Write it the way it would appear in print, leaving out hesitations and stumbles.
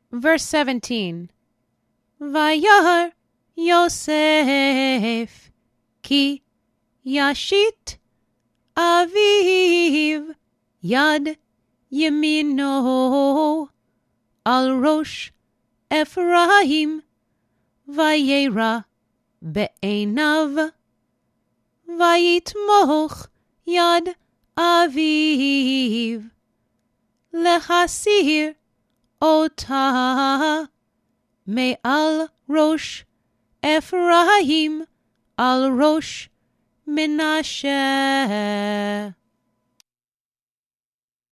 Verse 17. Vayar Yosef ki yashit aviv yad yemino al rosh Ephraim vayera be'einav vayitmoch yad aviv lehasir ota me'al rosh Ephraim al rosh Menashe.